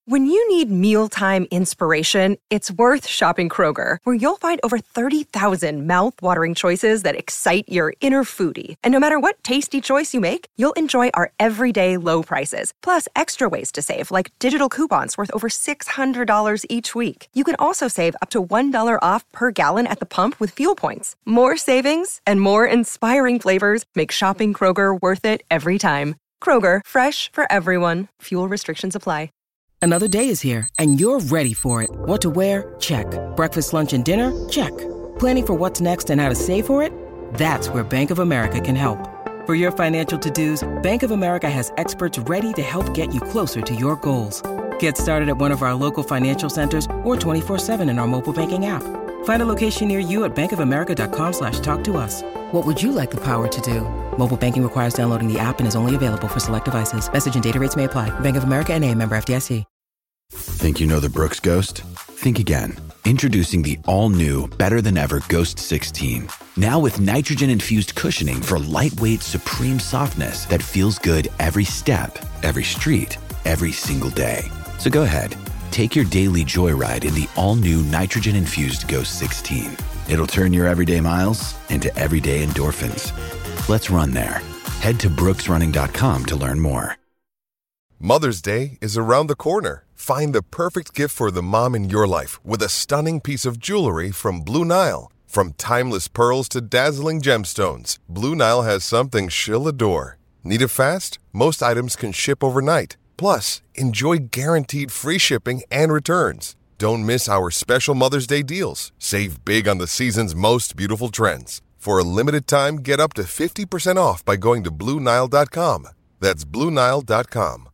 When you need mealtime inspiration, it's worth shopping Kroger, where you'll find over 30,000 mouth-watering choices that excite your inner foodie. And no matter what tasty choice you make, you'll enjoy our everyday low prices, plus extra ways to save, like digital coupons worth over $600 each week. You can also save up to $1 off per gallon at the pump with fuel points. More savings and more inspiring flavors make shopping Kroger worth it every time. Kroger, fresh for everyone. Fuel restrictions apply. Another day is here, and you're ready for it. What to wear? Check. Breakfast, lunch, and dinner? Check. Planning for what's next and how to save for it? That's where Bank of America can help. For your financial to-dos, Bank of America has experts ready to help get you closer to your goals. Get started at one of our local financial centers or 24/7 in our mobile banking app. Find a location near you at bankofamerica.com/talktous. What would you like the power to do? Mobile banking requires downloading the app and is only available for select devices. Message and data rates may apply. Bank of America N.A., member FDIC. Think you know the Brooks Ghost? Think again. Introducing the all-new, better-than-ever Ghost 16. Now with nitrogen-infused cushioning for lightweight, supreme softness that feels good every step, every street, every single day. So go ahead, take your daily joyride in the all-new nitrogen-infused Ghost 16. It'll turn your everyday miles into everyday endorphins. Let's run there. Head to brooksrunning.com to learn more. Mother's Day is around the corner. Find the perfect gift for the mom in your life with a stunning piece of jewelry from Blue Nile. From timeless pearls to dazzling gemstones, Blue Nile has something she'll adore. Need it fast? Most items can ship overnight. Plus, enjoy guaranteed free shipping and returns. Don't miss our special Mother's Day deals. Save big on the season's most beautiful trends. For a limited time, get up to 50% off by going to BlueNile.com. That's BlueNile.com.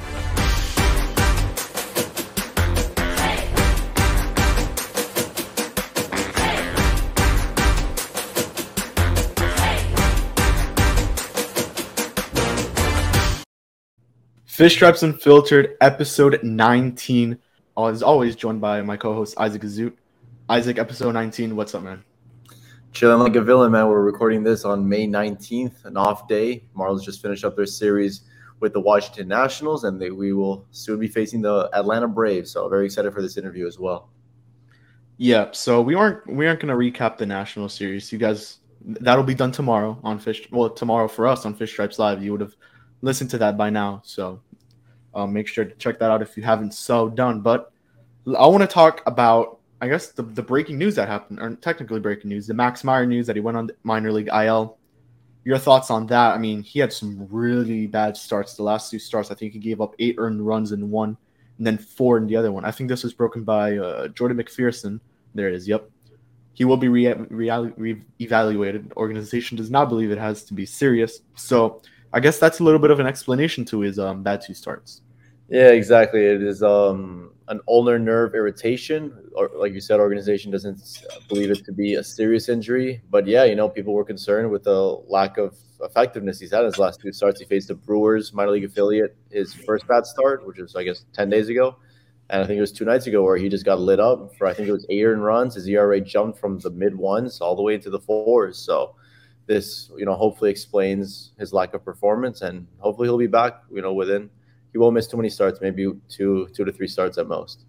Fish Stripes Unfiltered, episode 19. As always, joined by my co-host, Isaac Azout. Isaac, episode 19, what's up, man? Chilling like a villain, man. We're recording this on May 19th, an off day. Marlins just finished up their series with the Washington Nationals, and we will soon be facing the Atlanta Braves. So very excited for this interview as well. Yeah, so we aren't going to recap the National Series. You guys, that'll be done tomorrow on tomorrow for us on Fish Stripes Live. You would have listened to that by now, so make sure to check that out if you haven't so done. But I want to talk about, I guess, the breaking news that happened, or technically breaking news, the Max Meyer news that he went on minor league IL. Your thoughts on that? I mean, he had some really bad starts. The last two starts, I think he gave up 8 earned runs in one, and then 4 in the other one. I think this was broken by Jordan McPherson. There it is. Yep. He will be re-evaluated. Organization does not believe it has to be serious. So I guess that's a little bit of an explanation to his bad 2 starts. Yeah, exactly. It is an ulnar nerve irritation, or like you said, organization doesn't believe it to be a serious injury. But yeah, people were concerned with the lack of effectiveness he's had in his last 2 starts. He faced the Brewers minor league affiliate, his first bad start, which was, I guess, 10 days ago. And I think it was 2 nights ago where he just got lit up for, I think it was 8 earned runs. His ERA jumped from the mid-1s all the way into the 4s. So this, hopefully explains his lack of performance, and hopefully he'll be back, within. He won't miss too many starts, maybe 2 to 3 starts at most.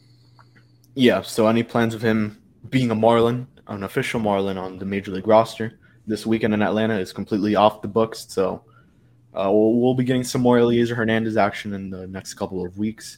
Yeah, so any plans of him being a Marlin, an official Marlin on the Major League roster this weekend in Atlanta is completely off the books. So we'll be getting some more Eliezer Hernandez action in the next couple of weeks.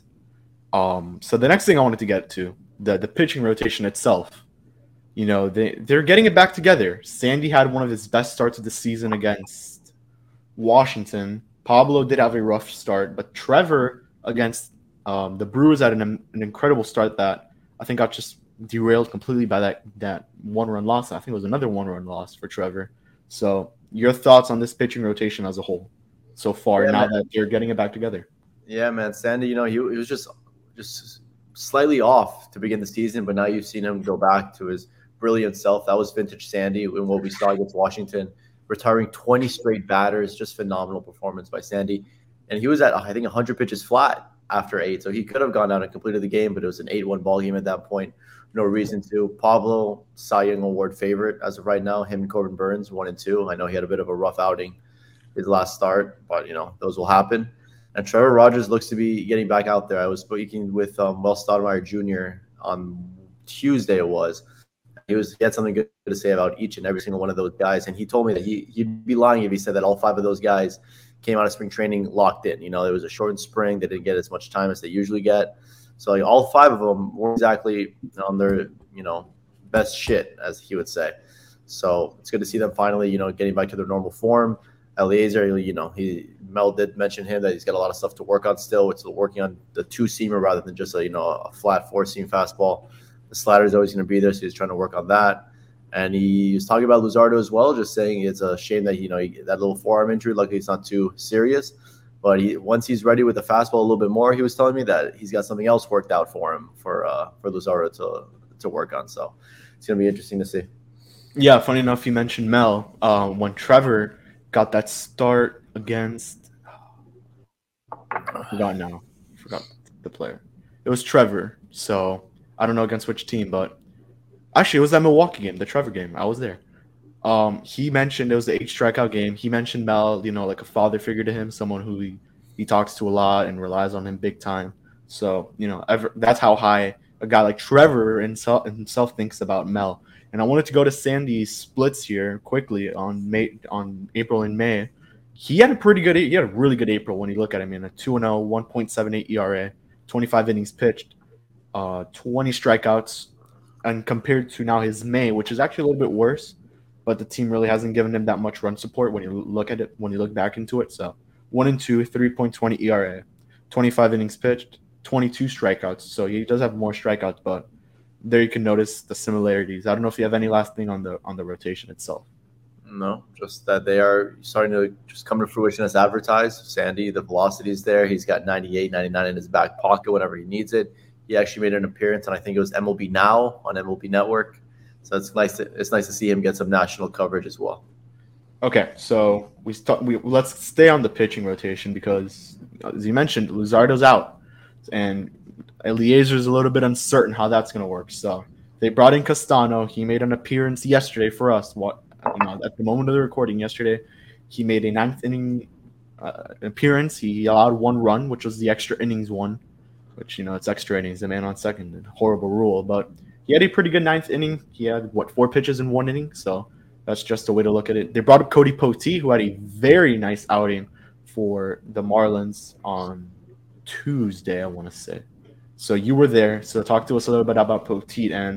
So the next thing I wanted to get to, the pitching rotation itself. They're getting it back together. Sandy had one of his best starts of the season against Washington. Pablo did have a rough start, but Trevor against the Brewers had an incredible start that I think got just derailed completely by that 1-run loss. I think it was another 1-run loss for Trevor. So your thoughts on this pitching rotation as a whole so far, now that they're getting it back together? Yeah, man. Sandy, he was just slightly off to begin the season, but now you've seen him go back to his brilliant self. That was vintage Sandy in what we saw against Washington, retiring 20 straight batters. Just phenomenal performance by Sandy. And he was at, I think, 100 pitches flat after 8. So he could have gone out and completed the game, but it was an 8-1 ball game at that point. No reason to. Pablo, Cy Young Award favorite as of right now. Him and Corbin Burns, 1 and 2. I know he had a bit of a rough outing his last start, but, those will happen. And Trevor Rogers looks to be getting back out there. I was speaking with Will Stoudemire Jr. on Tuesday. He had something good to say about each and every single one of those guys, and he told me that he'd be lying if he said that all 5 of those guys came out of spring training locked in. You know, it was a shortened spring; they didn't get as much time as they usually get. So like, all 5 of them were exactly on their best shit, as he would say. So it's good to see them finally getting back to their normal form. Eliezer, Mel did mention him that he's got a lot of stuff to work on still, which is working on the 2-seamer rather than just a flat 4-seam fastball. The slider is always going to be there, so he's trying to work on that. And he was talking about Luzardo as well, just saying it's a shame that that little forearm injury, luckily it's not too serious. But once he's ready with the fastball a little bit more, he was telling me that he's got something else worked out for him for Luzardo to work on. So it's going to be interesting to see. Yeah, funny enough, you mentioned Mel. When Trevor got that start against, I forgot the player. It was Trevor. So I don't know against which team, but actually it was that Milwaukee game, the Trevor game. I was there. He mentioned it was the 8 strikeout game. He mentioned Mel, like a father figure to him, someone who he talks to a lot and relies on him big time. So, that's how high a guy like Trevor himself thinks about Mel. And I wanted to go to Sandy's splits here quickly on April and May. He had a really good April when you look at him in a 2-0, 1.78 ERA, 25 innings pitched, 20 strikeouts, and compared to now his May, which is actually a little bit worse, but the team really hasn't given him that much run support when you look back into it. So 1-2, 3.20 ERA, 25 innings pitched, 22 strikeouts. So he does have more strikeouts, but there you can notice the similarities. I don't know if you have any last thing on the rotation itself. No, just that they are starting to just come to fruition as advertised. Sandy, the velocity is there. He's got 98, 99 in his back pocket whenever he needs it. He actually made an appearance on, I think it was MLB Now on MLB Network. So it's nice to see him get some national coverage as well. Okay, so let's stay on the pitching rotation because, as you mentioned, Luzardo's out, and Eliezer's a little bit uncertain how that's going to work. So they brought in Castano. He made an appearance yesterday for us. At the moment of the recording yesterday, he made a 9th inning appearance. He allowed 1 run, which was the extra innings one, which, it's extra innings, the man on second, horrible rule. But he had a pretty good 9th inning. He had, 4 pitches in 1 inning. So that's just a way to look at it. They brought up Cody Poteet, who had a very nice outing for the Marlins on Tuesday, I want to say. So you were there. So talk to us a little bit about Poteet and,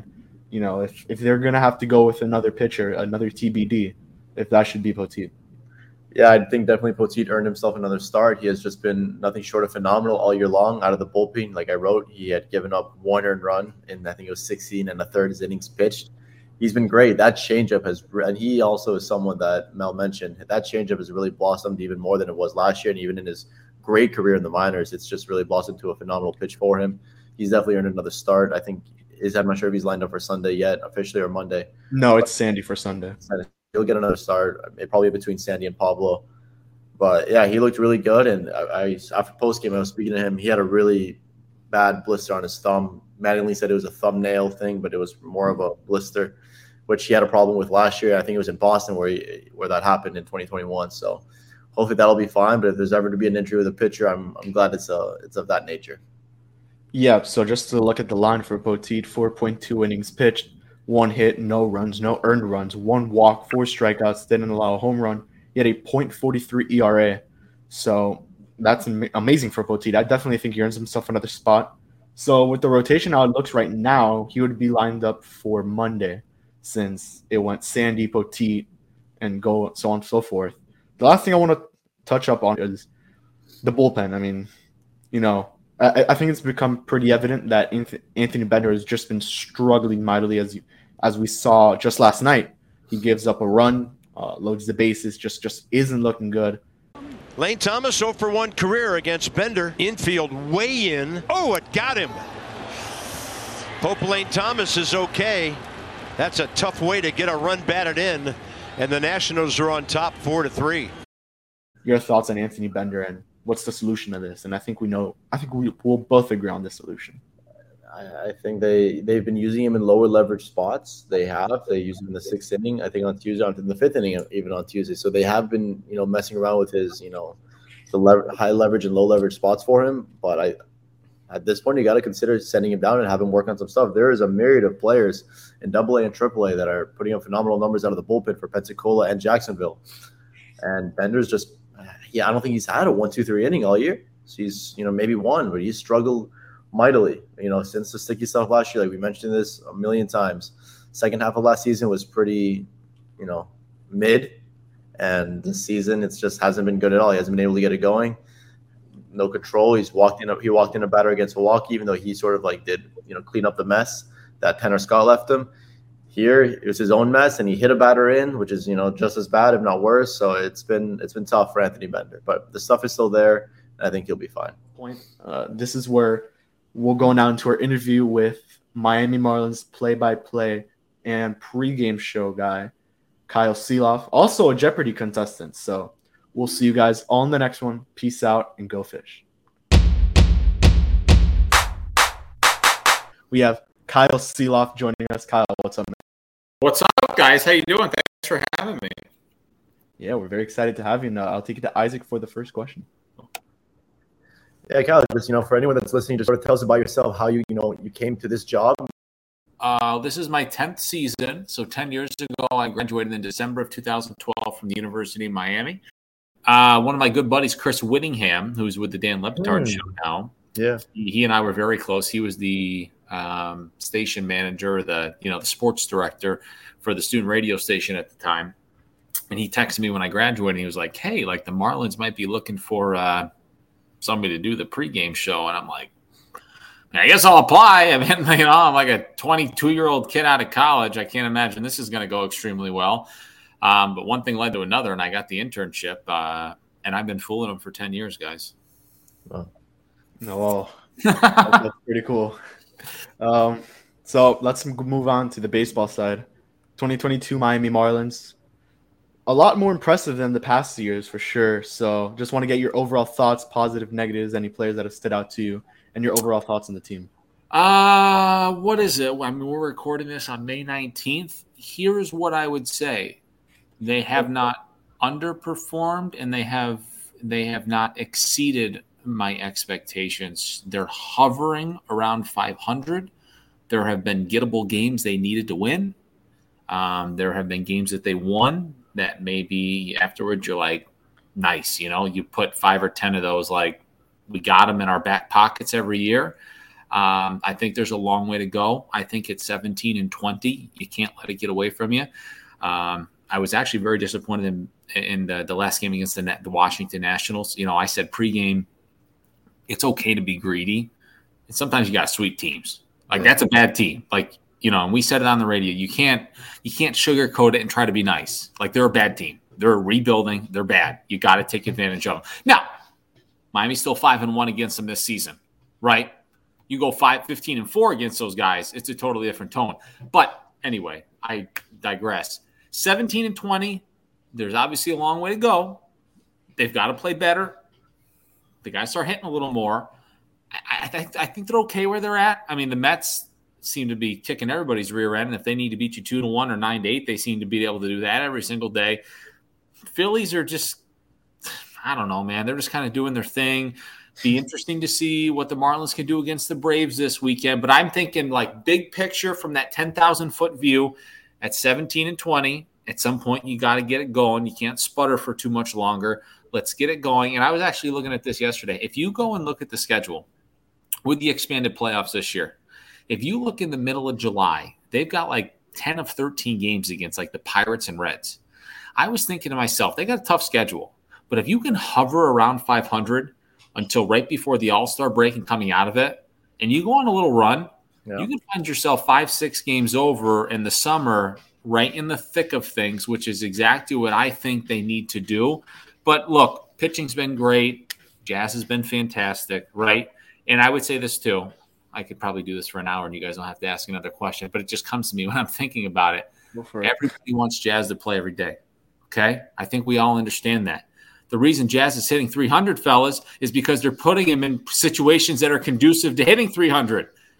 if they're going to have to go with another pitcher, another TBD, if that should be Poteet. Yeah, I think definitely Poteet earned himself another start. He has just been nothing short of phenomenal all year long out of the bullpen. Like I wrote, he had given up 1 earned run in, I think it was 16 1/3 innings pitched. He's been great. That changeup and he also is someone that Mel mentioned, that changeup has really blossomed even more than it was last year. And even in his great career in the minors, it's just really blossomed to a phenomenal pitch for him. He's definitely earned another start. I think I'm not sure if he's lined up for Sunday yet, officially, or Monday. No, it's Sandy for Sunday. He'll get another start, probably between Sandy and Pablo. But yeah, he looked really good. And I after post game, I was speaking to him. He had a really bad blister on his thumb. Mattingly said it was a thumbnail thing, but it was more of a blister, which he had a problem with last year. I think it was in Boston where that happened in 2021. So hopefully that'll be fine. But if there's ever to be an injury with a pitcher, I'm glad it's of that nature. Yeah, so just to look at the line for Poteet, 4.2 innings pitched, 1 hit, no runs, no earned runs, 1 walk, 4 strikeouts, didn't allow a home run. He had a .43 ERA. So that's amazing for Poteet. I definitely think he earns himself another spot. So with the rotation how it looks right now, he would be lined up for Monday since it went Sandy, Poteet, and go so on and so forth. The last thing I want to touch up on is the bullpen. I mean, I think it's become pretty evident that Anthony Bender has just been struggling mightily as we saw just last night. He gives up a run, loads the bases, just isn't looking good. Lane Thomas 0 for 1 career against Bender. Infield way in. Oh, it got him. Hope Lane Thomas is okay. That's a tough way to get a run batted in. And the Nationals are on top 4-3. Your thoughts on Anthony Bender and what's the solution to this? And I think we'll both agree on this solution. I think they've been using him in lower leverage spots. They use him in the 6th inning. I think on Tuesday, in the 5th inning, even on Tuesday. So they have been, messing around with his, the the high leverage and low leverage spots for him. But at this point, you got to consider sending him down and have him work on some stuff. There is a myriad of players in AA and AAA that are putting up phenomenal numbers out of the bullpen for Pensacola and Jacksonville. And Bender's just, I don't think he's had a 1-2-3 inning all year. So he's, maybe one, but he's struggled mightily, since the sticky stuff last year. Like we mentioned this a million times. Second half of last season was pretty, mid. And this season, it just hasn't been good at all. He hasn't been able to get it going. No control. He walked in a batter against Milwaukee, even though he sort of did, clean up the mess that Tanner Scott left him. Here, it was his own mess, and he hit a batter in, which is, just as bad, if not worse. So it's been tough for Anthony Bender. But the stuff is still there, and I think he'll be fine. This is where we'll go now into our interview with Miami Marlins play-by-play and pregame show guy, Kyle Sielaff, also a Jeopardy contestant. So we'll see you guys all in the next one. Peace out and go fish. We have Kyle Sielaff joining us. Kyle, what's up, man? What's up, guys? How you doing? Thanks for having me. Yeah, we're very excited to have you. Now, I'll take it to Isaac for the first question. Yeah, Kyle, just, for anyone that's listening, just sort of tell us about yourself, how you came to this job. This is my 10th season. So 10 years ago, I graduated in December of 2012 from the University of Miami. One of my good buddies, Chris Whittingham, who's with the Dan Le Batard show now. Yeah. He and I were very close. He was the station manager, the sports director for the student radio station at the time. And he texted me when I graduated. And he was like, hey, the Marlins might be looking for somebody to do the pregame show. And I'm like, I guess I'll apply. I mean, I'm like a 22-year-old kid out of college. I can't imagine this is going to go extremely well. But one thing led to another, and I got the internship. And I've been fooling them for 10 years, guys. Oh, that's pretty cool. So let's move on to the baseball side. 2022 Miami Marlins. A lot more impressive than the past years, for sure. So just want to get your overall thoughts, positive, negatives, any players that have stood out to you, and your overall thoughts on the team. What is it? I mean, we're recording this on May 19th. Here's what I would say. They have not underperformed, and they have not exceeded my expectations. They're hovering around 500. There have been gettable games they needed to win. There have been games that they won that maybe afterwards you're like, nice, you put 5 or 10 of those, we got them in our back pockets every year. I think there's a long way to go. I think it's 17-20. You can't let it get away from you. I was actually very disappointed in the last game against the Washington Nationals. I said pregame, it's okay to be greedy. And sometimes you got sweet teams. That's a bad team. And we said it on the radio. You can't sugarcoat it and try to be nice. They're a bad team. They're rebuilding. They're bad. You got to take advantage of them. Now, Miami's still 5-1 against them this season, right? You go 15-4 against those guys, it's a totally different tone. But anyway, I digress. 17-20, there's obviously a long way to go. They've got to play better. The guys start hitting a little more. I think they're okay where they're at. I mean, the Mets seem to be kicking everybody's rear end. And if they need to beat you 2-1 or 9-8, they seem to be able to do that every single day. Phillies are just, I don't know, man. They're just kind of doing their thing. Be interesting to see what the Marlins can do against the Braves this weekend. But I'm thinking big picture from that 10,000-foot view at 17-20. At some point, you got to get it going. You can't sputter for too much longer. Let's get it going. And I was actually looking at this yesterday. If you go and look at the schedule with the expanded playoffs this year, if you look in the middle of July, they've got 10 of 13 games against the Pirates and Reds. I was thinking to myself, they got a tough schedule. But if you can hover around 500 until right before the All-Star break and coming out of it, and you go on a little run, you can find yourself 5-6 games over in the summer right in the thick of things, which is exactly what I think they need to do. But look, pitching's been great. Jazz has been fantastic, right? And I would say this too. I could probably do this for an hour and you guys don't have to ask another question, but it just comes to me when I'm thinking about it. Everybody wants Jazz to play every day, okay? I think we all understand that. The reason Jazz is hitting 300, fellas, is because they're putting him in situations that are conducive to hitting 300.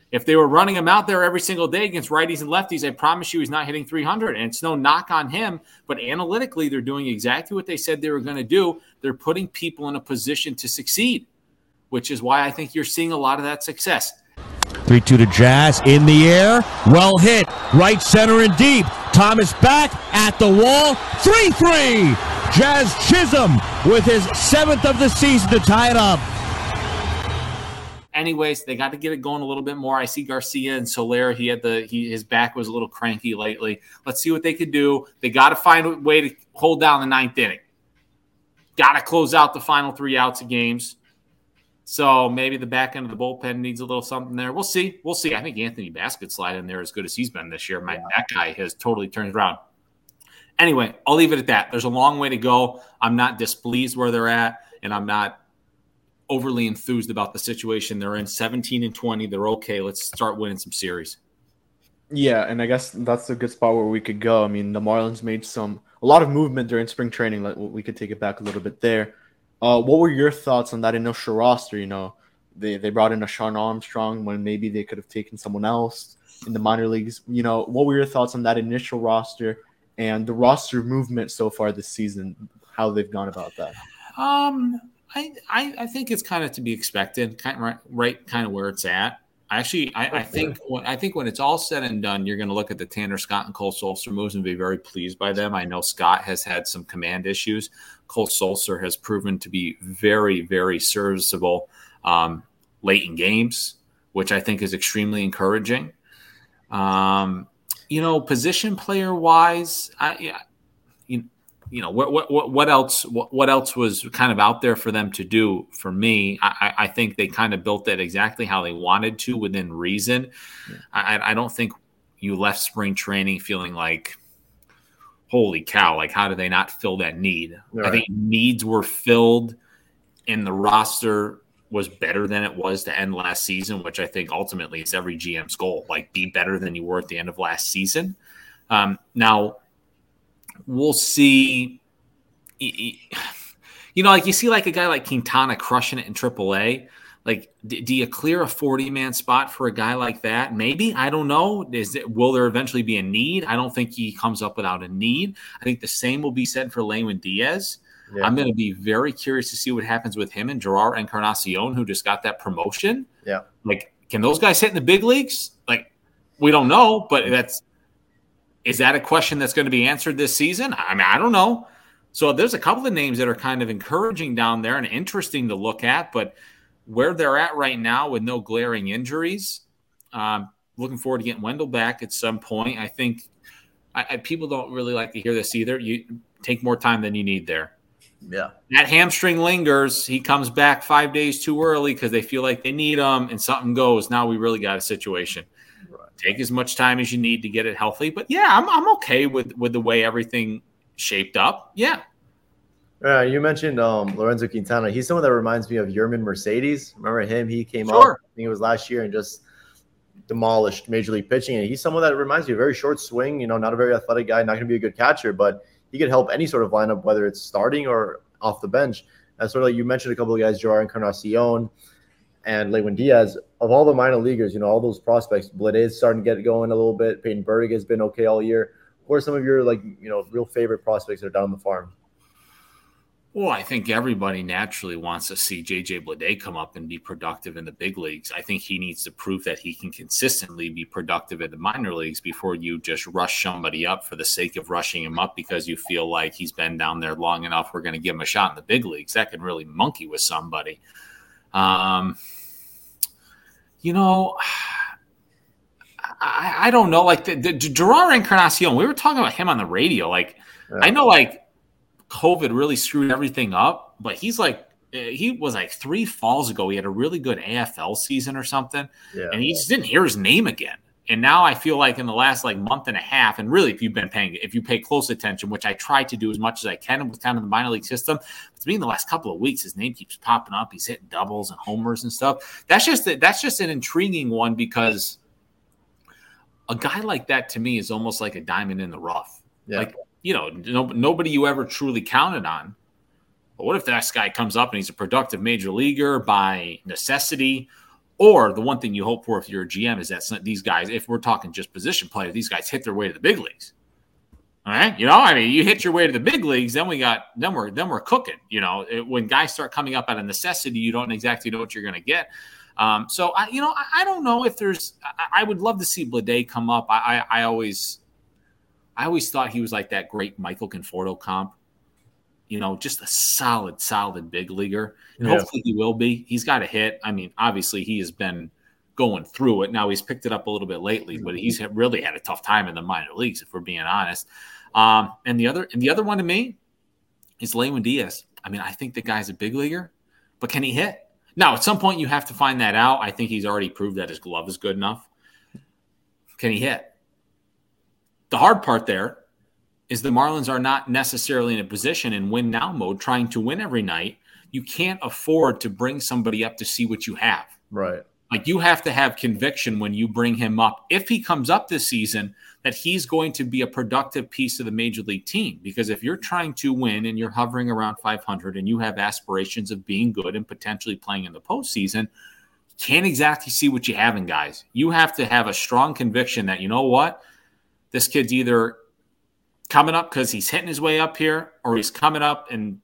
If they were running him out there every single day against righties and lefties, I promise you he's not hitting 300. And it's no knock on him, but analytically, they're doing exactly what they said they were going to do. They're putting people in a position to succeed, which is why I think you're seeing a lot of that success. 3-2 to Jazz, in the air, well hit, right center and deep. Thomas back at the wall, 3-3. Jazz Chisholm with his 7th of the season to tie it up. Anyways, they got to get it going a little bit more. I see Garcia and Soler. His back was a little cranky lately. Let's see what they could do. They got to find a way to hold down the 9th inning. Got to close out the final 3 outs of games. So maybe the back end of the bullpen needs a little something there. We'll see. I think Anthony Bass could slide in there as good as he's been this year. That guy has totally turned around. Anyway, I'll leave it at that. There's a long way to go. I'm not displeased where they're at, and I'm not overly enthused about the situation they're in. 17-20, they're okay. Let's start winning some series. Yeah, and I guess that's a good spot where we could go. I mean, the Marlins made a lot of movement during spring training. We could take it back a little bit there. What were your thoughts on that initial roster? You know, they brought in a Sean Armstrong when maybe they could have taken someone else in the minor leagues. You know, what were your thoughts on that initial roster and the roster movement so far this season, how they've gone about that? I think it's kind of to be expected, kind of where it's at. I think when it's all said and done, you're going to look at the Tanner Scott and Cole Sulser moves and be very pleased by them. I know Scott has had some command issues. Cole Sulser has proven to be very, very serviceable late in games, which I think is extremely encouraging. Position player wise, what else was kind of out there for them to do? For me, I think they kind of built it exactly how they wanted to within reason. Yeah. I don't think you left spring training feeling like, holy cow, like how did they not fill that need? Right. I think needs were filled and the roster was better than it was to end last season, which I think ultimately is every GM's goal, like be better than you were at the end of last season. Now, we'll see, like you see like a guy like Quintana crushing it in AAA. Like, do you clear a 40-man spot for a guy like that? Maybe. I don't know. Will there eventually be a need? I don't think he comes up without a need. I think the same will be said for Lewin Diaz. Yeah. I'm going to be very curious to see what happens with him and Gerard Encarnacion, who just got that promotion. Yeah. Like, can those guys hit in the big leagues? Like, we don't know, but is that a question that's going to be answered this season? I mean, I don't know. So there's a couple of names that are kind of encouraging down there and interesting to look at, but where they're at right now with no glaring injuries, looking forward to getting Wendell back at some point. I think people don't really like to hear this either. You take more time than you need there. Yeah. That hamstring lingers. He comes back 5 days too early because they feel like they need him and something goes. Now we really got a situation. Right. Take as much time as you need to get it healthy. But, yeah, I'm okay with the way everything shaped up. Yeah. You mentioned Lorenzo Quintana. He's someone that reminds me of Yermin Mercedes. Remember him? He came up, I think it was last year, and just demolished Major League pitching. And he's someone that reminds me of a very short swing, not a very athletic guy, not going to be a good catcher, but he could help any sort of lineup, whether it's starting or off the bench. And sort of like you mentioned a couple of guys, Gerard Encarnacion and Lewin Diaz. Of all the minor leaguers, all those prospects, Blade is starting to get going a little bit. Peyton Burdick has been okay all year. Who are some of your real favorite prospects that are down the farm? Well, I think everybody naturally wants to see J.J. Bleday come up and be productive in the big leagues. I think he needs to prove that he can consistently be productive in the minor leagues before you just rush somebody up for the sake of rushing him up because you feel like he's been down there long enough. We're going to give him a shot in the big leagues. That can really monkey with somebody. I don't know. Like the Gerard Encarnacion, we were talking about him on the radio. I know COVID really screwed everything up, but he was 3 falls ago. He had a really good AFL season or something, and he just didn't hear his name again. And now I feel like in the last month and a half, and really if you pay close attention, which I try to do as much as I can with kind of the minor league system, to me in the last couple of weeks, his name keeps popping up. He's hitting doubles and homers and stuff. That's just an intriguing one because a guy like that to me is almost like a diamond in the rough. Yeah. Nobody you ever truly counted on. But what if that guy comes up and he's a productive major leaguer by necessity, Or the one thing you hope for if you're a GM is that these guys, if we're talking just position players, these guys hit their way to the big leagues. All right, you hit your way to the big leagues, then we're cooking. When guys start coming up out of necessity, you don't exactly know what you're going to get. So I don't know if there's. I would love to see Bleday come up. I always thought he was like that great Michael Conforto comp. Just a solid big leaguer, and hopefully he will be. He's got a hit. I mean, obviously he has been going through it. Now he's picked it up a little bit lately, but he's really had a tough time in the minor leagues, if we're being honest. And the other one to me is Lewin Diaz. I mean, I think the guy's a big leaguer, but can he hit? Now, at some point you have to find that out. I think he's already proved that his glove is good enough. Can he hit? The hard part there is the Marlins are not necessarily in a position in win now mode trying to win every night. You can't afford to bring somebody up to see what you have. Right. Like, you have to have conviction when you bring him up. If he comes up this season, that he's going to be a productive piece of the major league team. Because if you're trying to win and you're hovering around 500 and you have aspirations of being good and potentially playing in the postseason, you can't exactly see what you have in guys. You have to have a strong conviction that, you know what, this kid's either coming up because he's hitting his way up here, or he's coming up and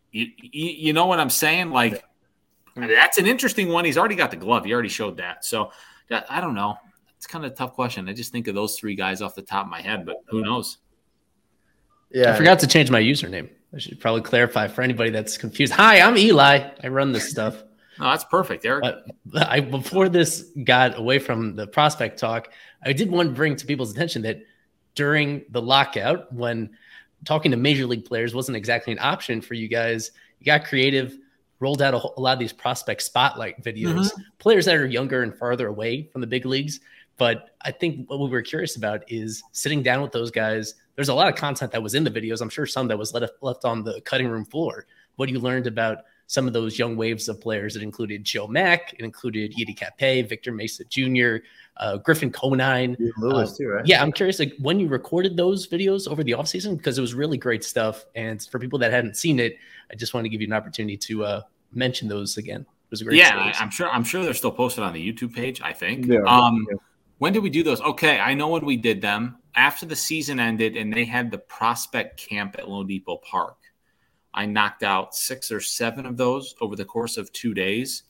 you know what I'm saying? Like, that's an interesting one. He's already got the glove. He already showed that. So I don't know. It's kind of a tough question. I just think of those three guys off the top of my head, but who knows? Yeah, I forgot to change my username. I should probably clarify for anybody that's confused. Hi, I'm Eli. I run this stuff. No, that's perfect, Eric. Before this got away from the prospect talk, I did want to bring to people's attention that during the lockout, when talking to major league players wasn't exactly an option for you guys, you got creative, rolled out a lot of these prospect spotlight videos, players that are younger and farther away from the big leagues. But I think what we were curious about is sitting down with those guys. There's a lot of content that was in the videos. I'm sure some that was left on the cutting room floor. What you learned about some of those young waves of players. It included Joe Mack. It included Yedi Cape, Victor Mesa Jr., Griffin Conine. Lewis too, right? Yeah, I'm curious, like, when you recorded those videos over the offseason, because it was really great stuff. And for people that hadn't seen it, I just wanted to give you an opportunity to mention those again. It was a great series. I'm sure they're still posted on the YouTube page, I think. Yeah, When did we do those? Okay, I know when we did them. After the season ended and they had the prospect camp at Lone Depot Park, I knocked out 6 or 7 of those over the course of 2 days.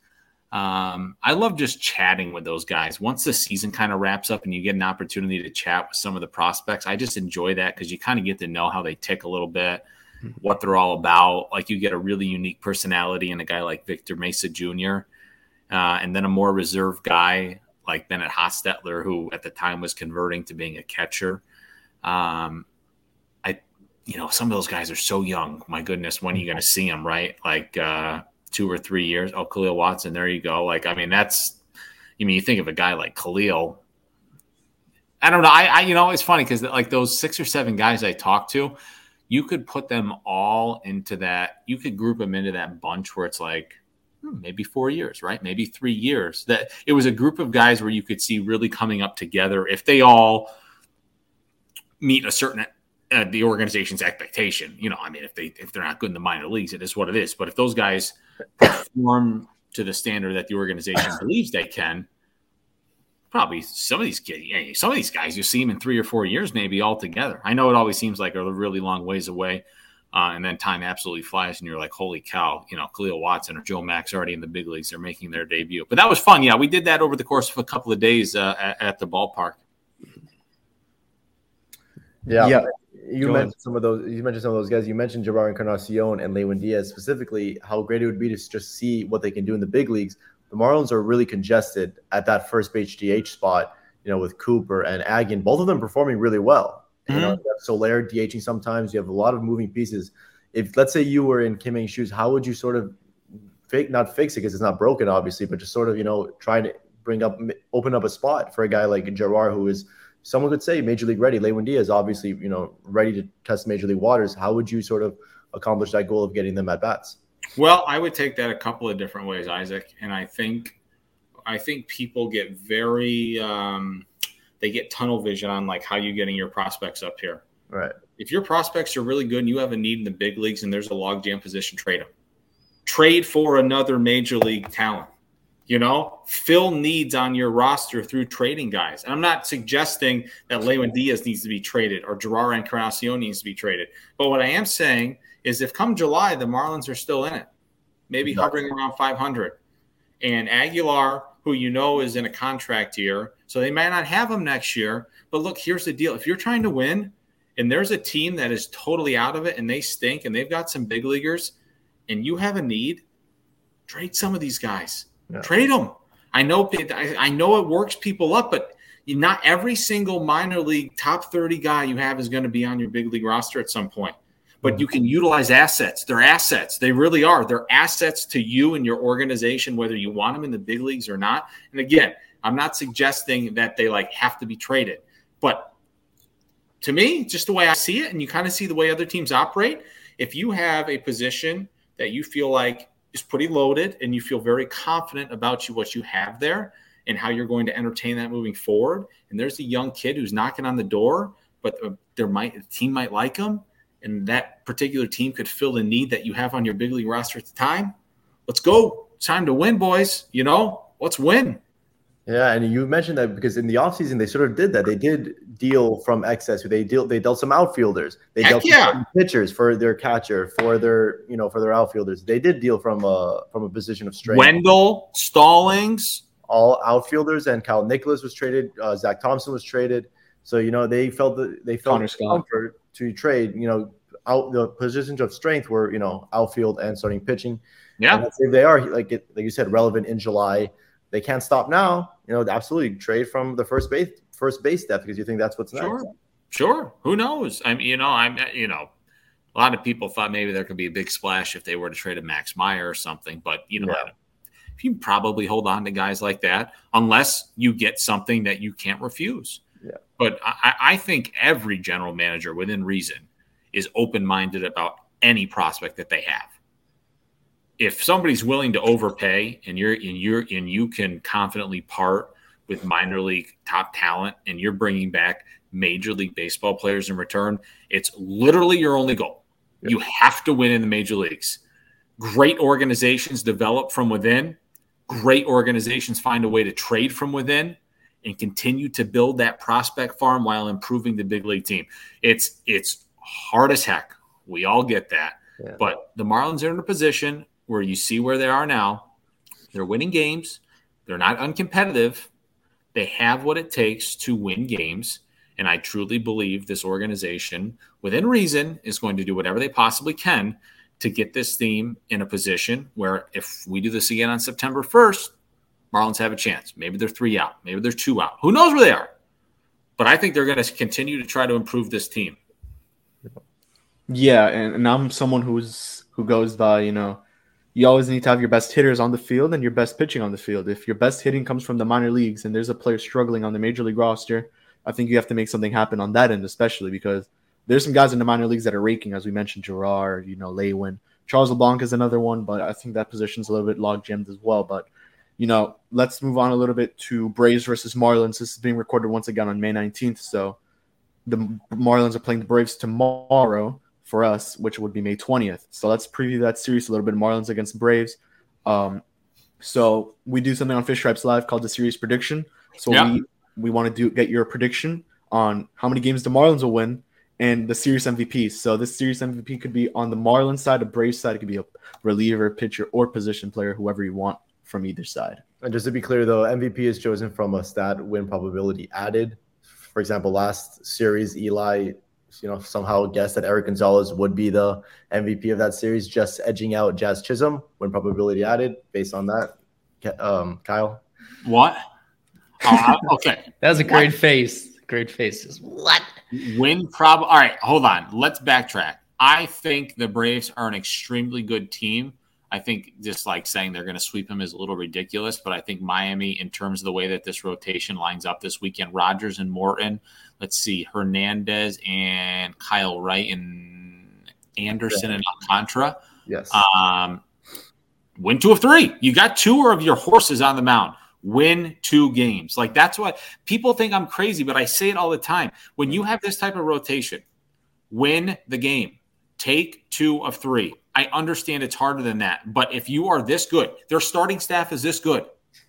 I love just chatting with those guys. Once the season kind of wraps up and you get an opportunity to chat with some of the prospects, I just enjoy that because you kind of get to know how they tick a little bit, what they're all about. Like, you get a really unique personality in a guy like Victor Mesa Jr., and then a more reserved guy like Bennett Hostetler, who at the time was converting to being a catcher. Some of those guys are so young. My goodness, when are you going to see them, right? Like 2 or 3 years. Oh, Khalil Watson, there you go. Like, I mean, you think of a guy like Khalil. I don't know. It's funny because like those 6 or 7 guys I talked to, you could put them all into that. You could group them into that bunch where it's like, maybe 4 years, right? Maybe 3 years. That it was a group of guys where you could see really coming up together if they all meet a certain the organization's expectation. If they're not good in the minor leagues, it is what it is. But if those guys perform to the standard that the organization believes they can, probably some of these guys, you see them in 3 or 4 years, maybe all together. I know it always seems like a really long ways away. And then time absolutely flies, and you're like, holy cow, Khalil Watson or Joe Mack's already in the big leagues. They're making their debut. But that was fun. Yeah, we did that over the course of a couple of days at the ballpark. Yeah. You mentioned some of those guys. You mentioned Jabbar Encarnacion and Lewin Diaz specifically, how great it would be to just see what they can do in the big leagues. The Marlins are really congested at that first base DH spot, with Cooper and Agin, both of them performing really well. You have Soler DHing sometimes. You have a lot of moving pieces. If, let's say, you were in Kim Ng's shoes, how would you sort of not fix it because it's not broken, obviously, but just sort of, try to open up a spot for a guy like Gerard, who is, someone could say, major league ready. Lewin Diaz, obviously, ready to test major league waters. How would you sort of accomplish that goal of getting them at bats? Well, I would take that a couple of different ways, Isaac. And I think people get very they get tunnel vision on like how you getting your prospects up here. Right. If your prospects are really good and you have a need in the big leagues and there's a logjam position, trade them. Trade for another major league talent. Fill needs on your roster through trading guys. And I'm not suggesting that Lewin Diaz needs to be traded or Gerard Encarnacion needs to be traded. But what I am saying is if come July, the Marlins are still in it, maybe hovering around 500. And Aguilar, who is in a contract year, so they might not have him next year. But look, here's the deal. If you're trying to win and there's a team that is totally out of it and they stink and they've got some big leaguers and you have a need, trade some of these guys. Yeah. Trade them. I know it works people up, but not every single minor league top 30 guy you have is going to be on your big league roster at some point. But you can utilize assets. They're assets. They really are. They're assets to you and your organization, whether you want them in the big leagues or not. And again, I'm not suggesting that they have to be traded. But to me, just the way I see it, and you kind of see the way other teams operate, if you have a position that you feel like is pretty loaded and you feel very confident about what you have there and how you're going to entertain that moving forward, and there's a young kid who's knocking on the door, but the team might like him, and that particular team could fill the need that you have on your big league roster at the time, let's go. It's time to win, boys. Let's win. Yeah, and you mentioned that because in the offseason they sort of did that. They did deal from excess. They dealt some outfielders. They dealt some pitchers for their catcher, for their outfielders. They did deal from a position of strength. Wendell, Stallings, all outfielders, and Kyle Nicholas was traded. Zach Thompson was traded. So they felt comfort to trade. Out the positions of strength were outfield and starting pitching. Yeah, and if they are like you said, relevant in July. They can't stop now. Absolutely trade from the first base depth because you think that's what's next. Sure. Who knows? A lot of people thought maybe there could be a big splash if they were to trade a Max Meyer or something. But you probably hold on to guys like that unless you get something that you can't refuse. Yeah. But I think every general manager within reason is open-minded about any prospect that they have. If somebody's willing to overpay and you can confidently part with minor league top talent and you're bringing back Major League Baseball players in return, it's literally your only goal. Yep. You have to win in the major leagues. Great organizations develop from within. Great organizations find a way to trade from within and continue to build that prospect farm while improving the big league team. It's hard as heck. We all get that. Yeah. But the Marlins are in a position where you see where they are now. They're winning games. They're not uncompetitive. They have what it takes to win games. And I truly believe this organization, within reason, is going to do whatever they possibly can to get this team in a position where if we do this again on September 1st, Marlins have a chance. Maybe they're 3 out. Maybe they're 2 out. Who knows where they are? But I think they're going to continue to try to improve this team. Yeah, and I'm someone who goes by, you always need to have your best hitters on the field and your best pitching on the field. If your best hitting comes from the minor leagues and there's a player struggling on the major league roster, I think you have to make something happen on that end, especially because there's some guys in the minor leagues that are raking, as we mentioned, Gerard, Lewin. Charles LeBlanc is another one, but I think that position's a little bit log-jammed as well. But, let's move on a little bit to Braves versus Marlins. This is being recorded once again on May 19th. So the Marlins are playing the Braves tomorrow for us, which would be May 20th. So let's preview that series a little bit. Marlins against Braves. So we do something on Fish Stripes Live called the series prediction. So we want to get your prediction on how many games the Marlins will win and the series MVP. So this series MVP could be on the Marlins side, the Braves side. It could be a reliever, pitcher, or position player, whoever you want from either side. And just to be clear, though, MVP is chosen from a stat win probability added. For example, last series, Eli somehow guessed that Eric Gonzalez would be the MVP of that series, just edging out Jazz Chisholm when probability added based on that. Kyle? What? Okay. That was a great face. Great face. Just, what? All right, hold on. Let's backtrack. I think the Braves are an extremely good team. I think just like saying they're going to sweep him is a little ridiculous, but I think Miami, in terms of the way that this rotation lines up this weekend, Rogers and Morton, let's see, Hernandez and Kyle Wright and Anderson and Alcantara. Yes. Win 2 of 3. You got 2 of your horses on the mound. Win 2 games. Like, that's what people think I'm crazy, but I say it all the time. When you have this type of rotation, win the game. Take 2 of 3. I understand it's harder than that, but if you are this good, their starting staff is this good.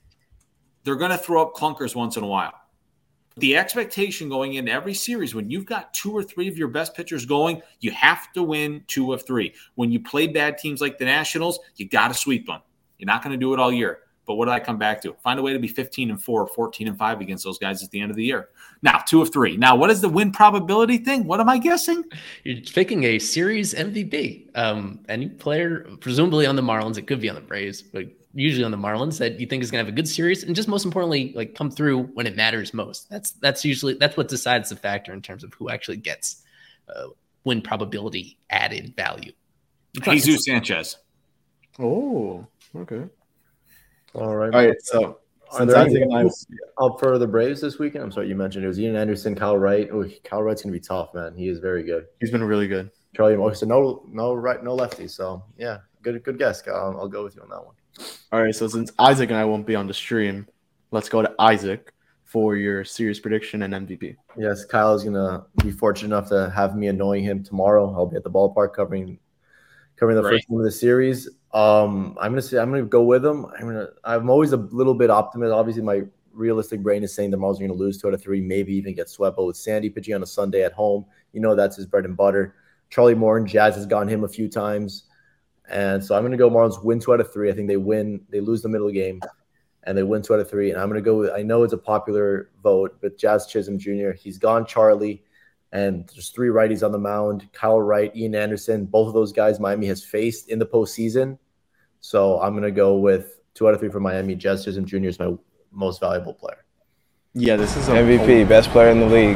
They're going to throw up clunkers once in a while. The expectation going into every series, when you've got 2 or 3 of your best pitchers going, you have to win 2 of 3. When you play bad teams like the Nationals, you got to sweep them. You're not going to do it all year. But what did I come back to? Find a way to be 15-4 or 14-5 against those guys at the end of the year. Now, 2 of 3. Now, what is the win probability thing? What am I guessing? You're picking a series MVP. Any player, presumably on the Marlins, it could be on the Braves, but usually on the Marlins, that you think is going to have a good series and just most importantly, like come through when it matters most. That's usually what decides the factor in terms of who actually gets win probability added value. Jesus Sanchez. Oh, okay. All right. All right. So, since Isaac and I was up for the Braves this weekend, I'm sorry, you mentioned it was Ian Anderson, Kyle Wright. Oh, Kyle Wright's gonna be tough, man. He is very good. He's been really good. Charlie Morton. So no lefty. So yeah, good guess. I'll go with you on that one. All right. So since Isaac and I won't be on the stream, let's go to Isaac for your series prediction and MVP. Yes, Kyle is gonna be fortunate enough to have me annoying him tomorrow. I'll be at the ballpark covering the first game of the series. I'm gonna go with him. I'm always a little bit optimistic. Obviously, my realistic brain is saying the Marlins are gonna lose 2 out of 3, maybe even get swept. But with Sandy pitching on a Sunday at home, that's his bread and butter. Charlie Morton, Jazz has gotten him a few times, and so I'm gonna go Marlins win 2 out of 3. I think they win. They lose the middle game, and they win 2 out of 3. And I'm gonna go with. I know it's a popular vote, but Jazz Chisholm Jr. He's gone Charlie. And there's 3 righties on the mound, Kyle Wright, Ian Anderson. Both of those guys Miami has faced in the postseason. So I'm going to go with 2 out of 3 for Miami. Jazz Chisholm Jr. is my most valuable player. Yeah, this is MVP, best player in the league.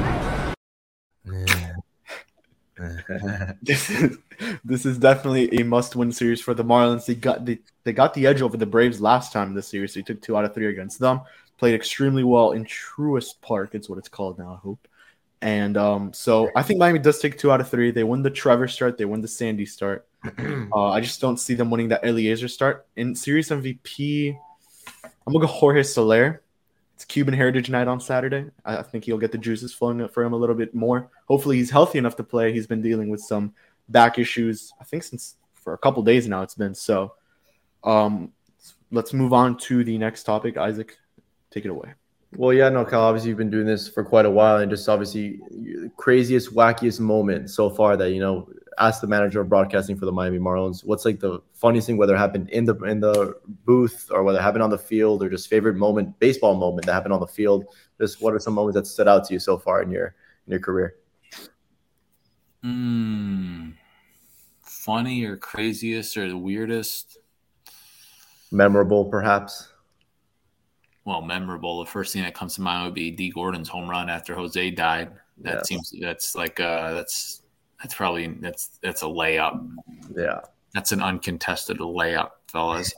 This is definitely a must-win series for the Marlins. They got the edge over the Braves last time this series. So they took 2 out of 3 against them. Played extremely well in Truist Park. It's what it's called now, I hope. And so I think Miami does take 2 out of 3. They win the Trevor start. They win the Sandy start. I just don't see them winning that Eliezer start. In series MVP, I'm going to go Jorge Soler. It's Cuban Heritage Night on Saturday. I think he'll get the juices flowing for him a little bit more. Hopefully he's healthy enough to play. He's been dealing with some back issues, I think for a couple days now it's been. So let's move on to the next topic. Isaac, take it away. Well, yeah, no, Kyle, obviously you've been doing this for quite a while, and just obviously craziest, wackiest moment so far that, ask the manager of broadcasting for the Miami Marlins, what's like the funniest thing, whether it happened in the booth or whether it happened on the field, or just favorite moment, baseball moment that happened on the field? Just what are some moments that stood out to you so far in your career? Funny or craziest or the weirdest? Memorable, perhaps. Well, memorable. The first thing that comes to mind would be D. Gordon's home run after Jose died. That's a layup. Yeah. That's an uncontested layup, fellas.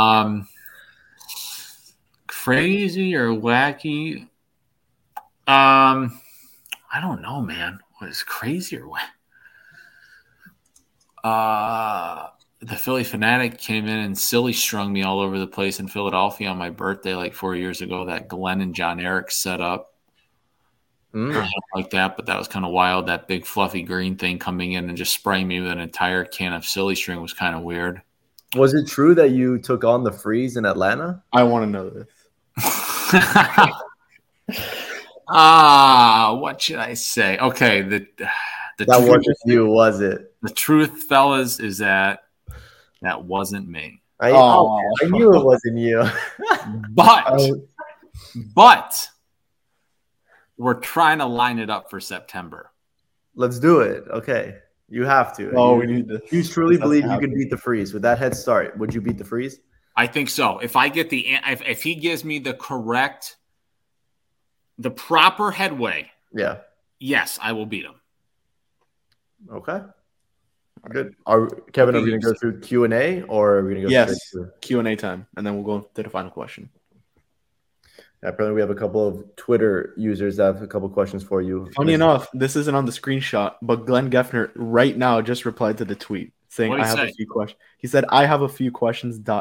Crazy or wacky? I don't know, man. What is crazy or what? The Philly Fanatic came in and silly strung me all over the place in Philadelphia on my birthday like 4 years ago. That Glenn and John Eric set up. Like that, but that was kind of wild. That big fluffy green thing coming in and just spraying me with an entire can of silly string was kind of weird. Was it true that you took on the Freeze in Atlanta? I want to know this. What should I say? Okay, that wasn't you, was it? The truth, fellas, is that wasn't me. I knew it wasn't you. But we're trying to line it up for September. Let's do it. Okay. You have to. Oh, we need this. You truly believe you can beat the Freeze with that head start? Would you beat the Freeze? I think so. If I get if he gives me the proper headway, yes, I will beat him. Okay. Good. Kevin, are we going to go through Q&A or are we going to go straight through Q&A time, and then we'll go to the final question. Apparently, we have a couple of Twitter users that have a couple questions for you. Funny enough, this isn't on the screenshot, but Glenn Geffner right now just replied to the tweet saying, "I have a few questions." He said, "I have a few questions." ... Oh,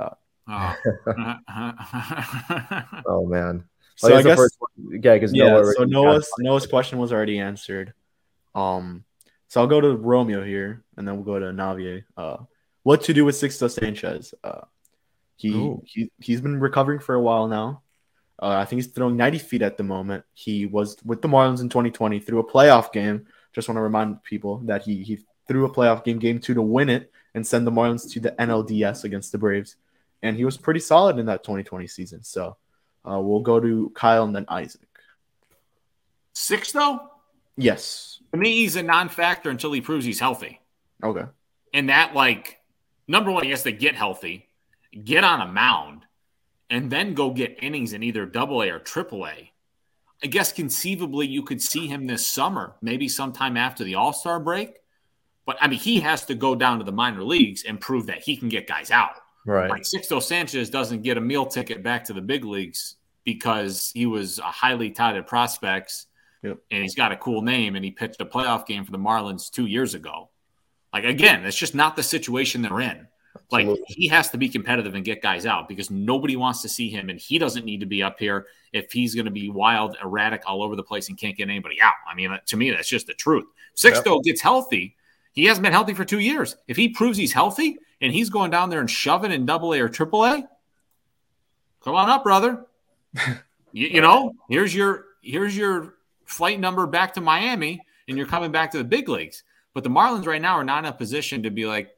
Oh man. So I guess because Noah's question was already answered. So I'll go to Romeo here, and then we'll go to Navier. What to do with Sixto Sanchez? He's been recovering for a while now. I think he's throwing 90 feet at the moment. He was with the Marlins in 2020, threw a playoff game. Just want to remind people that he threw a playoff game 2 to win it and send the Marlins to the NLDS against the Braves. And he was pretty solid in that 2020 season. So we'll go to Kyle and then Isaac. Sixto? Yes. To me, he's a non-factor until he proves he's healthy. Okay. And that, like, number one, he has to get healthy, get on a mound, and then go get innings in either AA or AAA. I guess conceivably you could see him this summer, maybe sometime after the All-Star break. But, I mean, he has to go down to the minor leagues and prove that he can get guys out. Right. Like Sixto Sanchez doesn't get a meal ticket back to the big leagues because he was a highly touted prospect, and he's got a cool name, and he pitched a playoff game for the Marlins 2 years ago. Like, again, it's just not the situation they're in. Like, he has to be competitive and get guys out because nobody wants to see him, and he doesn't need to be up here if he's going to be wild, erratic, all over the place and can't get anybody out. I mean, to me, that's just the truth. Sixto gets healthy. He hasn't been healthy for 2 years. If he proves he's healthy and he's going down there and shoving in AA or AAA, come on up, brother. you know, here's your flight number back to Miami, and you're coming back to the big leagues. But the Marlins right now are not in a position to be like,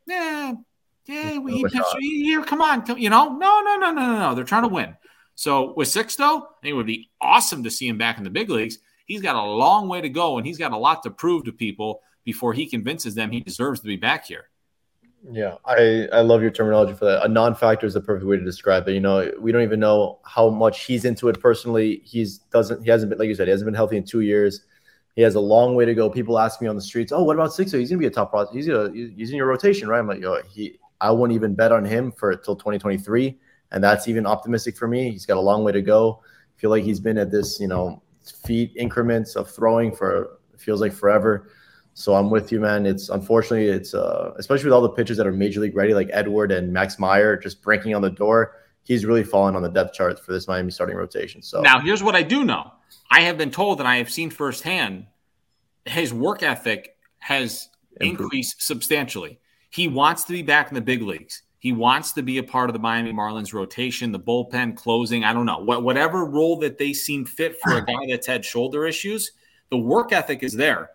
he pitched here. Come on, you know, no. They're trying to win. So with Sixto, I think it would be awesome to see him back in the big leagues. He's got a long way to go, and he's got a lot to prove to people before he convinces them he deserves to be back here. Yeah, I love your terminology for that. A non-factor is the perfect way to describe it. You know, we don't even know how much he's into it personally. He hasn't been, like you said, he hasn't been healthy in 2 years. He has a long way to go. People ask me on the streets, "Oh, what about Sixto? He's gonna be a top prospect. He's in your rotation, right?" I'm like, I wouldn't even bet on him till 2023, and that's even optimistic for me. He's got a long way to go. I feel like he's been at this, feet increments of throwing for it feels like forever. So I'm with you, man. It's unfortunately, especially with all the pitchers that are major league ready, like Edward and Max Meyer, just breaking on the door. He's really fallen on the depth chart for this Miami starting rotation. So now, here's what I do know: I have been told, and I have seen firsthand, his work ethic has increased substantially. He wants to be back in the big leagues. He wants to be a part of the Miami Marlins rotation, the bullpen, closing. I don't know whatever role that they seem fit for a guy that's had shoulder issues. The work ethic is there.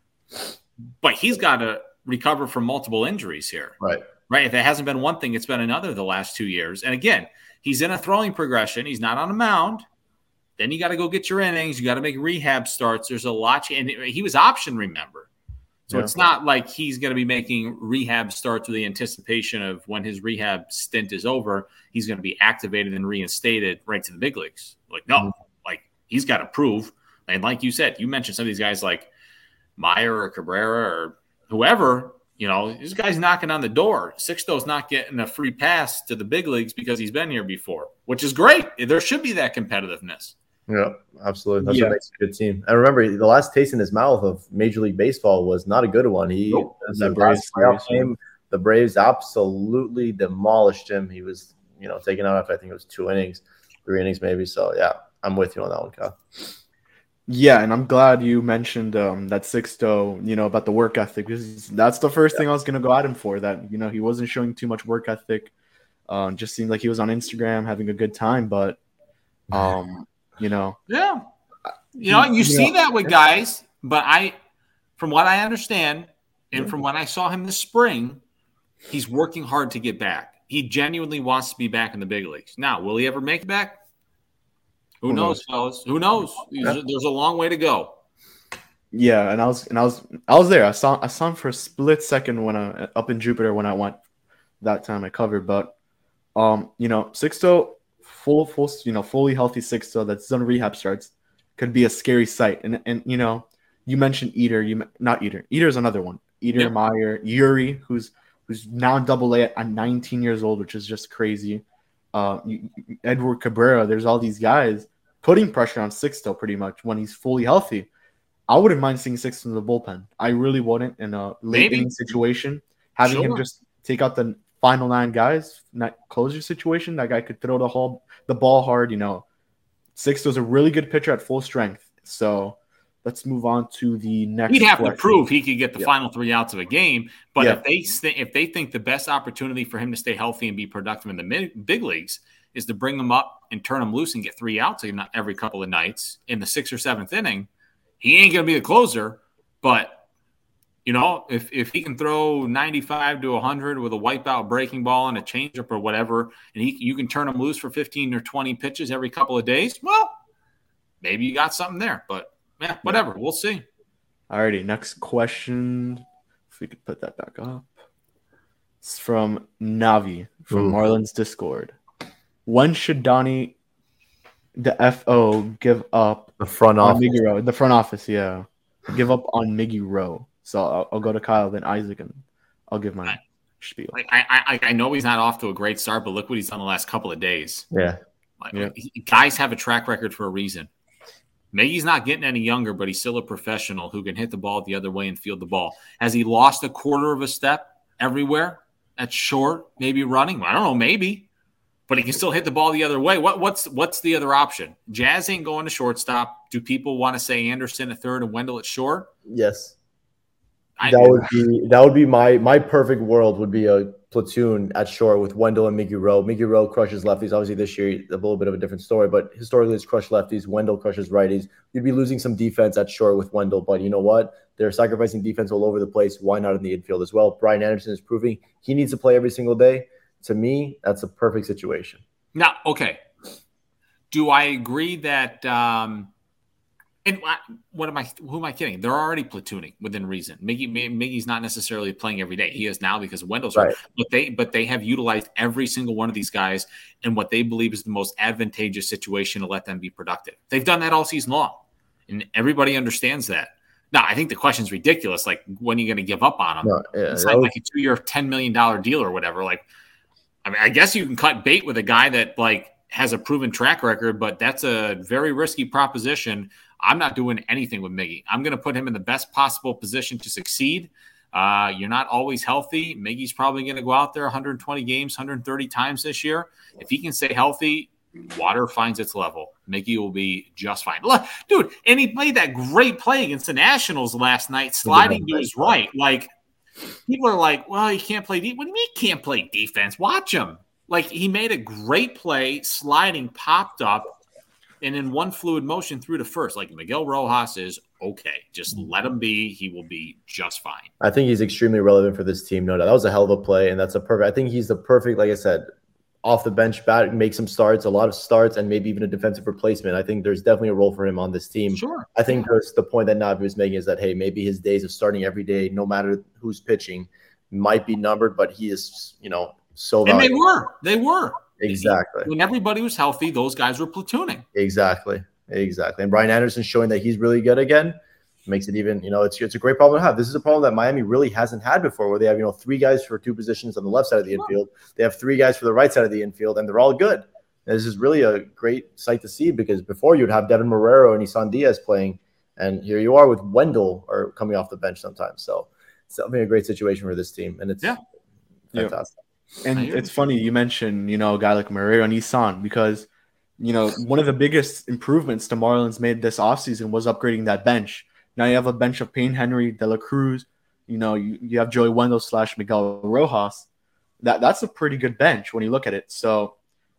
But he's got to recover from multiple injuries here. Right. If it hasn't been one thing, it's been another the last 2 years. And again, he's in a throwing progression. He's not on a mound. Then you got to go get your innings. You got to make rehab starts. There's a lot. And he was optioned, remember. So it's not like he's going to be making rehab starts with the anticipation of when his rehab stint is over, he's going to be activated and reinstated right to the big leagues. Like, no. Like, he's got to prove. And like you said, you mentioned some of these guys like Meyer or Cabrera or whoever, this guy's knocking on the door. Sixto's not getting a free pass to the big leagues because he's been here before, which is great. There should be that competitiveness. Yeah, absolutely. That's what makes a good team. And remember, the last taste in his mouth of Major League Baseball was not a good one. The Braves absolutely demolished him. He was, taken out after I think it was 2 innings, 3 innings maybe. So, yeah, I'm with you on that one, Kyle. Yeah, and I'm glad you mentioned that Sixto, about the work ethic. That's the first thing I was going to go at him for, that, he wasn't showing too much work ethic. Just seemed like he was on Instagram having a good time, but, Yeah. You see that with guys, but from what I understand and from what I saw him this spring, he's working hard to get back. He genuinely wants to be back in the big leagues. Now, will he ever make it back? Who knows, fellas? Who knows? There's a long way to go. Yeah, and I was there. I saw him for a split second when up in Jupiter when I went that time I covered. But Sixto, fully healthy Sixto that's done rehab starts could be a scary sight. And you mentioned Eder, not Eder. Eder's another one. Eder, Meyer, Yuri, who's now in AA at 19 years old, which is just crazy. Edward Cabrera, there's all these guys putting pressure on Sixto pretty much when he's fully healthy. I wouldn't mind seeing Sixto in the bullpen. I really wouldn't in a late inning situation. Having him just take out the final 9 guys, not closer situation. That guy could throw the ball hard. Sixto's a really good pitcher at full strength. So let's move on to the next. He'd have to prove he could get the final 3 outs of a game. But if they think the best opportunity for him to stay healthy and be productive in the big leagues is to bring him up and turn him loose and get 3 outs every couple of nights in the 6th or 7th inning. He ain't going to be the closer, but if he can throw 95 to 100 with a wipeout breaking ball and a changeup or whatever, and you can turn him loose for 15 or 20 pitches every couple of days, well, maybe you got something there. But yeah, whatever, we'll see. Alrighty, next question. If we could put that back up. It's from Navi from Marlins Discord. When should Donnie, the FO, give up the front office? Miggy Rowe? The front office, yeah. Give up on Miggy Rowe. So I'll go to Kyle, then Isaac, and I'll give my spiel. I know he's not off to a great start, but look what he's done the last couple of days. Yeah. Guys have a track record for a reason. Miggy's not getting any younger, but he's still a professional who can hit the ball the other way and field the ball. Has he lost a quarter of a step everywhere? That's short, maybe running. I don't know, maybe. But he can still hit the ball the other way. What's the other option? Jazz ain't going to shortstop. Do people want to say Anderson at third and Wendell at short? Yes. That would be my perfect world would be a platoon at short with Wendell and Miggy Rowe. Miggy Rowe crushes lefties. Obviously this year a little bit of a different story, but historically it's crushed lefties. Wendell crushes righties. You'd be losing some defense at short with Wendell, but you know what? They're sacrificing defense all over the place. Why not in the infield as well? Brian Anderson is proving he needs to play every single day. To me, that's a perfect situation. Now, okay. Do I agree that and who am I kidding? They're already platooning within reason. Miggy's not necessarily playing every day. He is now because of Wendell's right. But they have utilized every single one of these guys in what they believe is the most advantageous situation to let them be productive. They've done that all season long, and everybody understands that. Now, I think the question's ridiculous. Like, when are you going to give up on them? It's like a 2-year, $10 million deal or whatever. Like, I mean, I guess you can cut bait with a guy that has a proven track record, but that's a very risky proposition. I'm not doing anything with Miggy. I'm going to put him in the best possible position to succeed. You're not always healthy. Miggy's probably going to go out there 120 games, 130 times this year. If he can stay healthy, water finds its level. Miggy will be just fine. Look, dude, and he played that great play against the Nationals last night, sliding to his right. Like, people are like, well, he can't play defense. What do you mean he can't play defense? Watch him. Like, he made a great play, sliding, popped up, and in one fluid motion through to first. Like, Miguel Rojas is okay. Just let him be. He will be just fine. I think he's extremely relevant for this team. No doubt. That was a hell of a play, and that's a perfect. I think he's the perfect, like I said, off the bench bat, make some starts, a lot of starts, and maybe even a defensive replacement. I think there's definitely a role for him on this team. Sure. I think there's the point that Navi was making is that, hey, maybe his days of starting every day, no matter who's pitching, might be numbered, but he is, so valuable. And they were. Exactly. When everybody was healthy, those guys were platooning. Exactly. And Brian Anderson showing that he's really good again makes it even, it's a great problem to have. This is a problem that Miami really hasn't had before, where they have, 3 guys for 2 positions on the left side of the infield. They have 3 guys for the right side of the infield, and they're all good. And this is really a great sight to see, because before you'd have Devin Marrero and Isan Diaz playing, and here you are with Wendell or coming off the bench sometimes. So it's definitely a great situation for this team, and it's fantastic. And it's funny you mentioned, a guy like Marrero and Isan, because, one of the biggest improvements the Marlins made this offseason was upgrading that bench. Now you have a bench of Payne Henry, De La Cruz, you have Joey Wendell / Miguel Rojas. That's a pretty good bench when you look at it. So,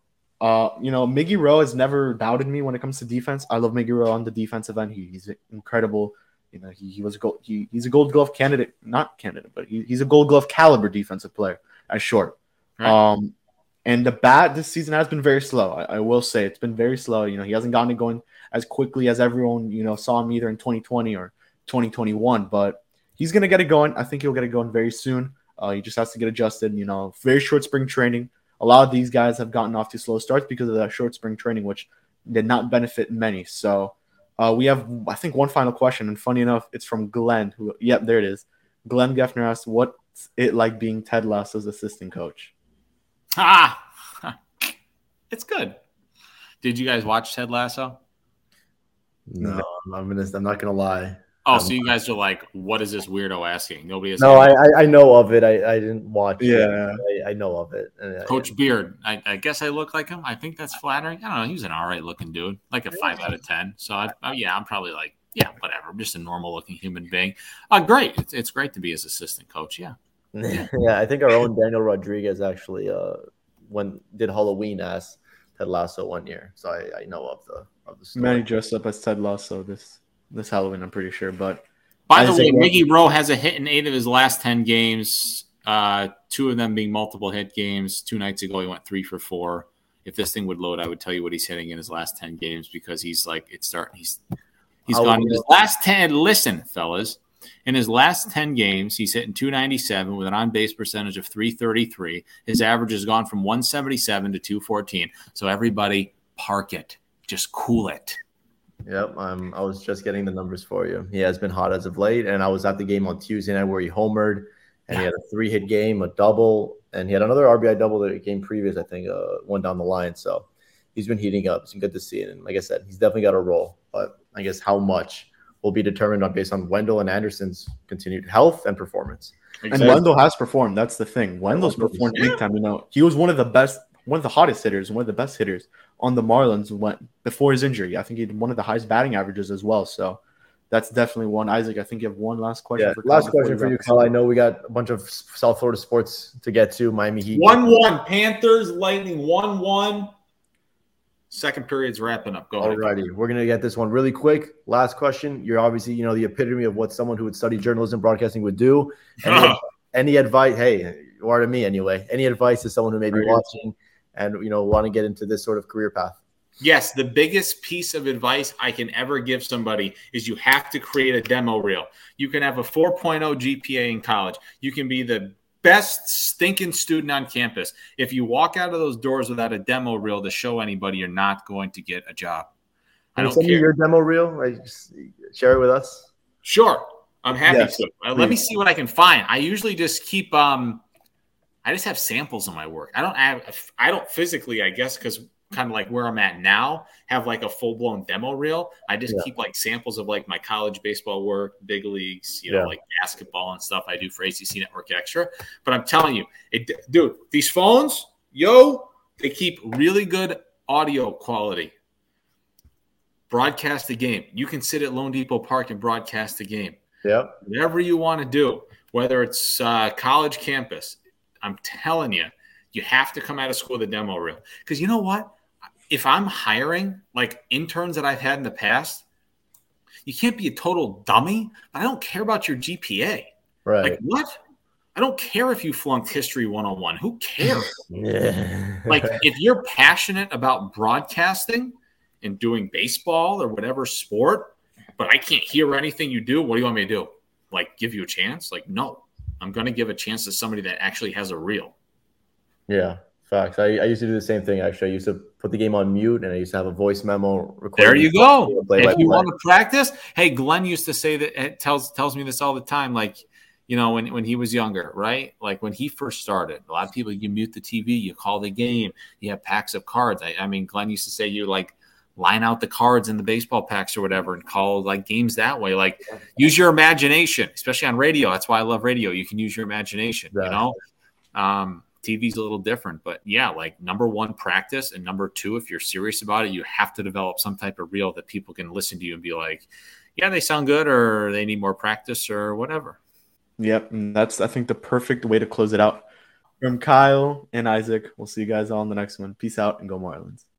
Miggy Rowe has never doubted me when it comes to defense. I love Miggy Rowe on the defensive end. He's incredible. He's a Gold Glove candidate, not candidate, but he's a Gold Glove caliber defensive player at short. Right. And the bat this season has been very slow. I will say it's been very slow. He hasn't gotten it going as quickly as everyone, saw him either in 2020 or 2021, but he's going to get it going. I think he'll get it going very soon. He just has to get adjusted, very short spring training. A lot of these guys have gotten off to slow starts because of that short spring training, which did not benefit many. So we have, I think, one final question. And funny enough, it's from Glenn, there it is. Glenn Geffner asked, what's it like being Ted Lasso's assistant coach? It's good. Did you guys watch Ted Lasso? No, I'm not gonna lie. Oh, so you guys are like, what is this weirdo asking? Nobody has. No, I know of it. I didn't watch it. Yeah. I know of it. Coach Beard. I guess I look like him. I think that's flattering. I don't know. He's an all right looking dude, like a 5 out of 10. So I'm probably like, yeah, whatever. I'm just a normal looking human being. Great. It's great to be his assistant coach. Yeah. Yeah, I think our own Daniel Rodriguez actually did Halloween ask Ted Lasso one year, so I know of the story. Manny dressed up as Ted Lasso this Halloween, I'm pretty sure. But by the way, Miggy Rowe has a hit in 8 of his last 10 games. 2 of them being multiple hit games. 2 nights ago, he went 3 for 4. If this thing would load, I would tell you what he's hitting in his last 10 games because he's like it's starting. He's gone in his last 10. Listen, fellas, in his last 10 games, he's hitting 297 with an on-base percentage of 333. His average has gone from 177 to 214. So everybody, park it, just cool it. Yep, I was just getting the numbers for you. He has been hot as of late, and I was at the game on Tuesday night where he homered, and he had a 3-hit game, a double, and he had another RBI double the game previous, I think, one down the line. So he's been heating up. It's been good to see it. And like I said, he's definitely got a role. But I guess how much will be determined based on Wendell and Anderson's continued health and performance. And Wendell has performed. That's the thing. Wendell's performed big time. He was one of the hottest hitters, one of the best hitters on the Marlins before his injury. I think he had one of the highest batting averages as well. So that's definitely one. Isaac, I think you have one last question. Last question for you, Kyle. I know we got a bunch of South Florida sports to get to. Miami Heat 1-1. Panthers, Lightning 1-1. Second period's wrapping up. Go ahead. Alrighty, we're gonna get this one really quick. Last question. You're obviously, the epitome of what someone who would study journalism, broadcasting would do. Any advice? Hey, you are to me anyway. Any advice to someone who may be watching and want to get into this sort of career path? Yes, the biggest piece of advice I can ever give somebody is you have to create a demo reel. You can have a 4.0 GPA in college. You can be the best stinking student on campus. If you walk out of those doors without a demo reel to show anybody, you're not going to get a job. I don't care. Your demo reel, share it with us. Sure, I'm happy to. Let me see what I can find. I usually just keep. I just have samples of my work. I don't physically, I guess, because kind of like where I'm at now, have like a full-blown demo reel. I just keep like samples of like my college baseball work, big leagues, like basketball and stuff I do for ACC Network Extra. But I'm telling you, dude, these phones, they keep really good audio quality. Broadcast the game. You can sit at Lone Depot Park and broadcast the game. Yeah. Whatever you want to do, whether it's college campus, I'm telling you, you have to come out of school with a demo reel. Because you know what? If I'm hiring like interns that I've had in the past, you can't be a total dummy. But I don't care about your GPA. Right. Like what? I don't care if you flunked History 101. Who cares? Like if you're passionate about broadcasting and doing baseball or whatever sport, but I can't hear anything you do, what do you want me to do? Like give you a chance? Like no. I'm going to give a chance to somebody that actually has a reel. Yeah, facts. I used to do the same thing, actually. I used to put the game on mute, and I used to have a voice memo recorded. There you go. If you want to practice, hey, Glenn used to say that, it tells me this all the time, like, when he was younger, right? Like when he first started, a lot of people, you mute the TV, you call the game, you have packs of cards. I mean, Glenn used to say you like line out the cards in the baseball packs or whatever and call like games that way. Like use your imagination, especially on radio. That's why I love radio. You can use your imagination, TV's a little different, but yeah, like number one, practice. And number two, if you're serious about it, you have to develop some type of reel that people can listen to you and be like, yeah, they sound good or they need more practice or whatever. Yep. And that's, I think, the perfect way to close it out. From Kyle and Isaac, we'll see you guys all in the next one. Peace out and go Marlins.